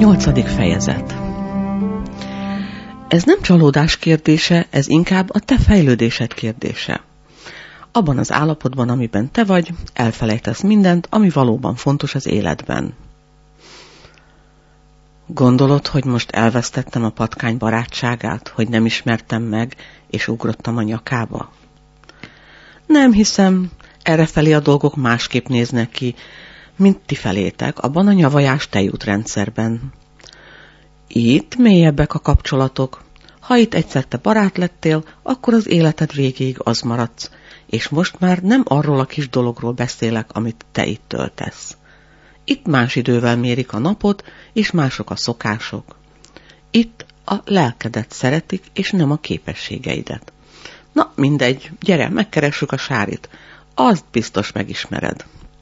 8. fejezet. Ez nem csalódás kérdése, ez inkább a te fejlődésed kérdése. Abban az állapotban, amiben te vagy, elfelejtesz mindent, ami valóban fontos az életben. Gondolod, hogy most elvesztettem a patkány barátságát, hogy nem ismertem meg, és ugrottam a nyakába? Nem hiszem, errefelé a dolgok másképp néznek ki, mint ti felétek abban a nyavajás tejútrendszerben. Itt mélyebbek a kapcsolatok. Ha itt egyszer te barát lettél, akkor az életed végéig az maradsz, és most már nem arról a kis dologról beszélek, amit te itt töltesz. Itt más idővel mérik a napot, és mások a szokások. Itt a lelkedet szeretik, és nem a képességeidet. Na, mindegy, gyere, megkeressük a Sárit. Azt biztos megismered.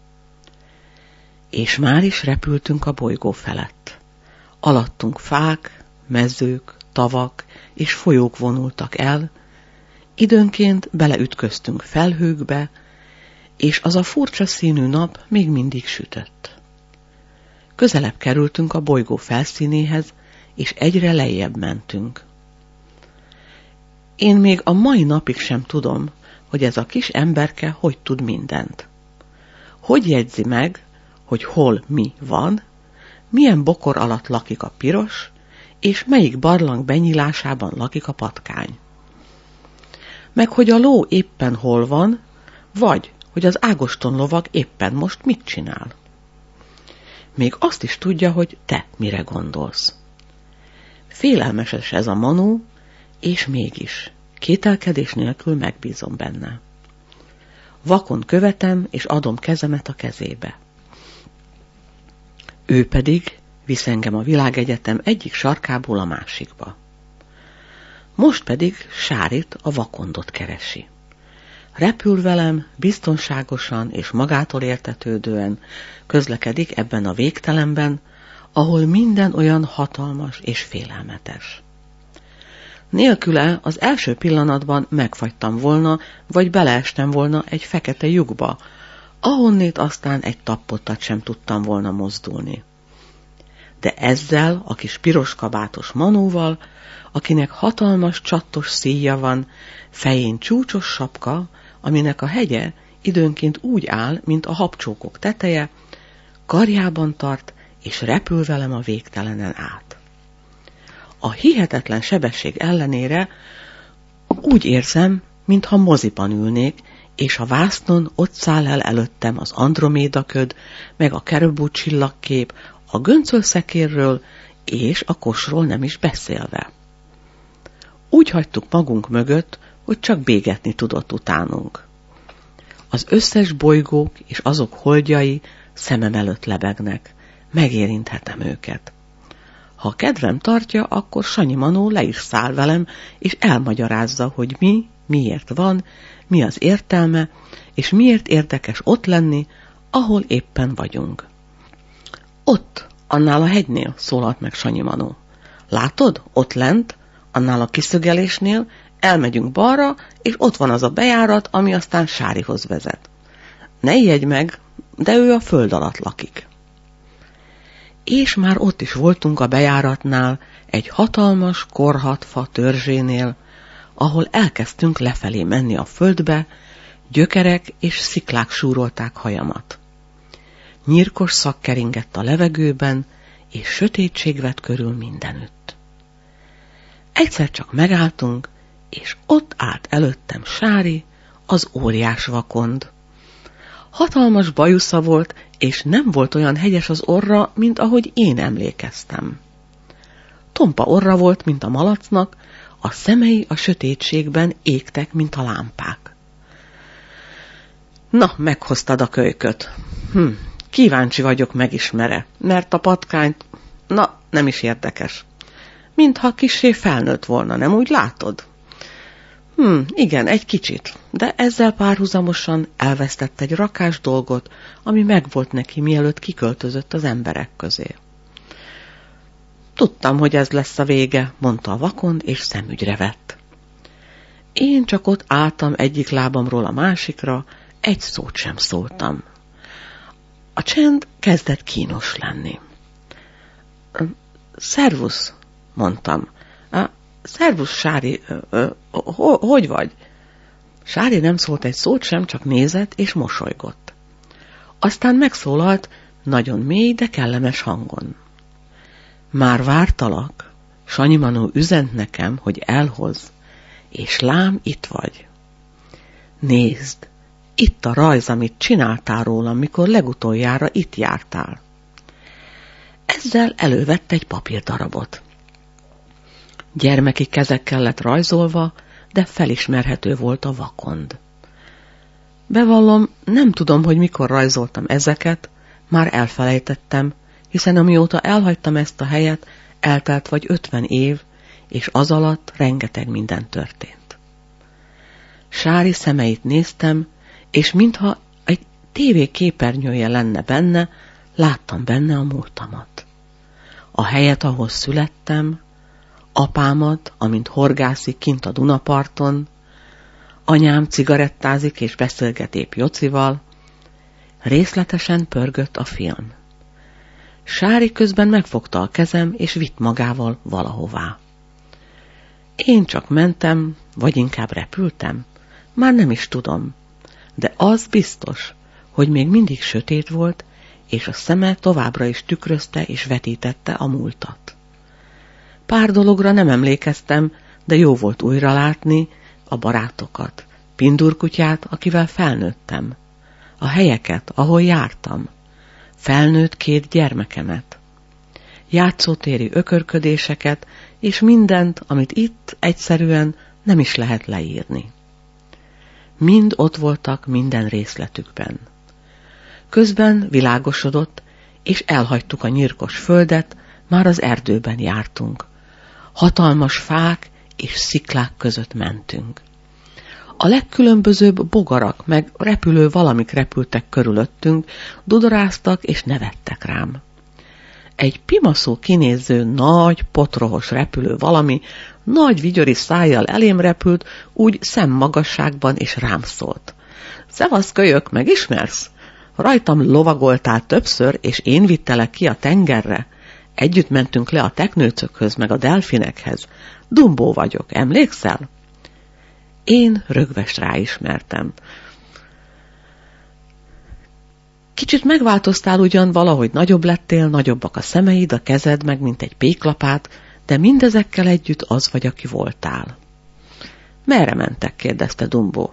És már is repültünk a bolygó felett. Alattunk fák, mezők, tavak és folyók vonultak el, időnként beleütköztünk felhőkbe, és az a furcsa színű nap még mindig sütött. Közelebb kerültünk a bolygó felszínéhez, és egyre lejjebb mentünk. Én még a mai napig sem tudom, hogy ez a kis emberke hogy tud mindent. Hogy jegyzi meg, hogy hol mi van, milyen bokor alatt lakik a piros, és melyik barlang benyílásában lakik a patkány. Meg hogy a ló éppen hol van, vagy hogy az ágoston lovag éppen most mit csinál. Még azt is tudja, hogy te mire gondolsz. Félelmeses ez a Manu, és mégis kételkedés nélkül megbízom benne. Vakon követem, és adom kezemet a kezébe. Ő pedig visz engem a világegyetem egyik sarkából a másikba. Most pedig Sárit, a vakondot keresi. Repül velem, biztonságosan és magától értetődően közlekedik ebben a végtelenben, ahol minden olyan hatalmas és félelmetes. Nélküle az első pillanatban megfagytam volna, vagy beleestem volna egy fekete lyukba, ahonnét aztán egy tappottat sem tudtam volna mozdulni. De ezzel a kis piros kabátos Manóval, akinek hatalmas csattos szíja van, fején csúcsos sapka, aminek a hegye időnként úgy áll, mint a habcsókok teteje, karjában tart, és repül velem a végtelenen át. A hihetetlen sebesség ellenére úgy érzem, mintha moziban ülnék, és a vásznon ott száll el előttem az Androméda köd, meg a Kerubu csillagkép, a göncölszekérről és a kosról nem is beszélve. Úgy hagytuk magunk mögött, hogy csak bégetni tudott utánunk. Az összes bolygók és azok holdjai szemem előtt lebegnek, megérinthetem őket. Ha kedvem tartja, akkor Sanyi Manó le is száll velem, és elmagyarázza, hogy mi, miért van, mi az értelme, és miért érdekes ott lenni, ahol éppen vagyunk. Ott, annál a hegynél, szólalt meg Sanyi Manó. Látod, ott lent, annál a kiszögelésnél elmegyünk balra, és ott van az a bejárat, ami aztán Sárihoz vezet. Ne ijedj meg, de ő a föld alatt lakik. És már ott is voltunk a bejáratnál, egy hatalmas korhatfa törzsénél, ahol elkezdtünk lefelé menni a földbe, gyökerek és sziklák súrolták hajamat. Nyírkos szag keringett a levegőben, és sötétség vett körül mindenütt. Egyszer csak megálltunk, és ott állt előttem Sári, az óriás vakond. Hatalmas bajusza volt, és nem volt olyan hegyes az orra, mint ahogy én emlékeztem. Tompa orra volt, mint a malacnak, a szemei a sötétségben égtek, mint a lámpák. Na, meghoztad a kölyköt. Kíváncsi vagyok, megismere, mert a patkányt, nem is érdekes. Mintha kissé felnőtt volna, nem úgy látod? Igen, egy kicsit, de ezzel párhuzamosan elvesztett egy rakás dolgot, ami megvolt neki, mielőtt kiköltözött az emberek közé. Tudtam, hogy ez lesz a vége, mondta a vakond, és szemügyre vett. Én csak ott álltam egyik lábamról a másikra, egy szót sem szóltam. A csend kezdett kínos lenni. Szervusz, mondtam. Szervusz, Sári, hogy vagy? Sári nem szólt egy szót sem, csak nézett és mosolygott. Aztán megszólalt, nagyon mély, de kellemes hangon. Már vártalak, Sanyi Manó üzent nekem, hogy elhozz, és lám, itt vagy. Nézd, itt a rajz, amit csináltál rólam, mikor legutoljára itt jártál. Ezzel elővett egy papírdarabot. Gyermeki kezekkel lett rajzolva, de felismerhető volt a vakond. Bevallom, nem tudom, hogy mikor rajzoltam ezeket, már elfelejtettem, hiszen amióta elhagytam ezt a helyet, eltelt vagy 50 év, és az alatt rengeteg minden történt. Sári szemeit néztem, és mintha egy tévéképernyője lenne benne, láttam benne a múltamat. A helyet, ahol születtem, apámat, amint horgászik kint a Dunaparton, anyám cigarettázik és beszélget épp Jocival, részletesen pörgött a film. Sári közben megfogta a kezem, és vitt magával valahová. Én csak mentem, vagy inkább repültem, már nem is tudom, de az biztos, hogy még mindig sötét volt, és a szeme továbbra is tükrözte és vetítette a múltat. Pár dologra nem emlékeztem, de jó volt újra látni a barátokat, Pindurkutyát, akivel felnőttem, a helyeket, ahol jártam, felnőtt 2 gyermekemet, játszótéri ökörködéseket, és mindent, amit itt egyszerűen nem is lehet leírni. Mind ott voltak minden részletükben. Közben világosodott, és elhagytuk a nyírkos földet, már az erdőben jártunk. Hatalmas fák és sziklák között mentünk. A legkülönbözőbb bogarak meg repülő valamik repültek körülöttünk, dudoráztak és nevettek rám. Egy pimaszó kinéző, nagy, potrohos repülő valami, nagy vigyori szájjal elém repült, úgy szemmagasságban és rám szólt. Szevasz, kölyök, megismersz? Rajtam lovagoltál többször, és én vittelek ki a tengerre. Együtt mentünk le a teknőcökhöz, meg a delfinekhez. Dumbó vagyok, emlékszel? Én rögvest ráismertem. Kicsit megváltoztál ugyan, valahogy nagyobb lettél, nagyobbak a szemeid, a kezed meg, mint egy péklapát, de mindezekkel együtt az vagy, aki voltál. Merre mentek? Kérdezte Dumbó.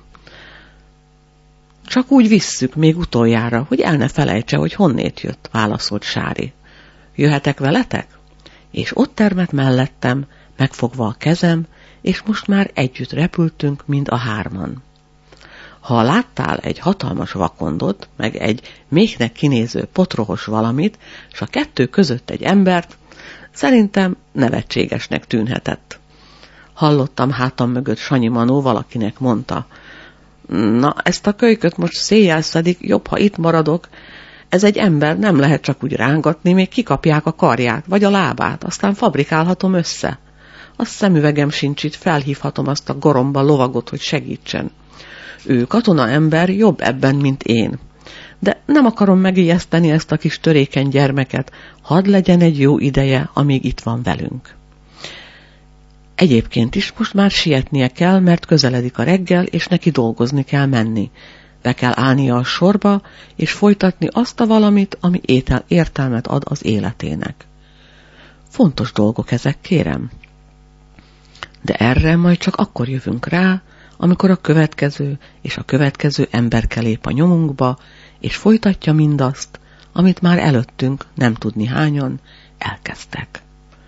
Csak úgy visszük még utoljára, hogy el ne felejtse, hogy honnét jött, válaszolt Sári. Jöhetek veletek? És ott termett mellettem, megfogva a kezem, és most már együtt repültünk, mind a 3-an. Ha láttál egy hatalmas vakondot, meg egy méhnek kinéző potrohos valamit, s a 2 között egy embert, szerintem nevetségesnek tűnhetett. Hallottam hátam mögött Sanyi Manó valakinek mondta, na, ezt a kölyköt most széjjel szedik, jobb, ha itt maradok. Ez egy ember, nem lehet csak úgy rángatni, még kikapják a karját, vagy a lábát, aztán fabrikálhatom össze. A szemüvegem sincs itt, felhívhatom azt a goromba lovagot, hogy segítsen. Ő katona ember, jobb ebben, mint én. De nem akarom megijeszteni ezt a kis törékeny gyermeket, hadd legyen egy jó ideje, amíg itt van velünk. Egyébként is most már sietnie kell, mert közeledik a reggel, és neki dolgozni kell menni. Be kell állnia a sorba, és folytatni azt a valamit, ami értelmet ad az életének. Fontos dolgok ezek, kérem. De erre majd csak akkor jövünk rá, amikor a következő emberke lép a nyomunkba, és folytatja mindazt, amit már előttünk, nem tudni hányan, elkezdtek.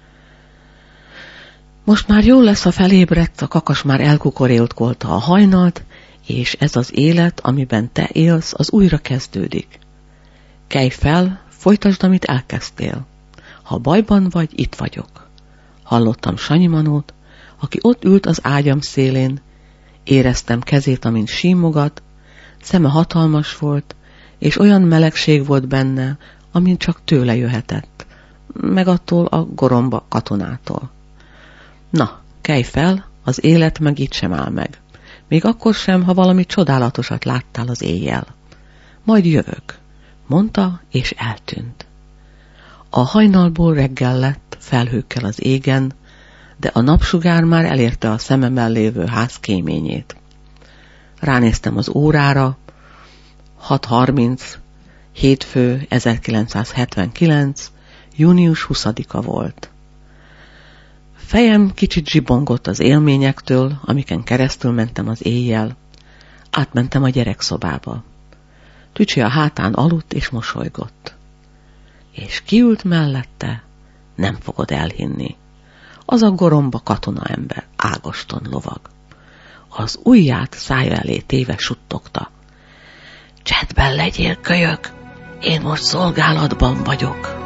Most már jól lesz, ha felébredt, a kakas már elkukoréltkolta a hajnalt, és ez az élet, amiben te élsz, az újra kezdődik. Kelj fel, folytasd, amit elkezdtél. Ha bajban vagy, itt vagyok. Hallottam Sanyi Manót, aki ott ült az ágyam szélén, éreztem kezét, amint símogat, szeme hatalmas volt, és olyan melegség volt benne, amint csak tőle jöhetett, meg attól a goromba katonától. Na, kelj fel, az élet meg itt sem áll meg. Még akkor sem, ha valami csodálatosat láttál az éjjel. Majd jövök, mondta, és eltűnt. A hajnalból reggel lett, felhőkkel az égen, de a napsugár már elérte a szememmel lévő ház kéményét. Ránéztem az órára, 6:30, hétfő 1979, június 20-a volt. Fejem kicsit zsibongott az élményektől, amiken keresztül mentem az éjjel. Átmentem a gyerekszobába. Tücsi a hátán aludt és mosolygott. És kiült mellette, nem fogod elhinni. Az a goromba katonaember, Ágoston lovag. Az ujját szája elé téve suttogta. Csedben legyél, kölyök, én most szolgálatban vagyok.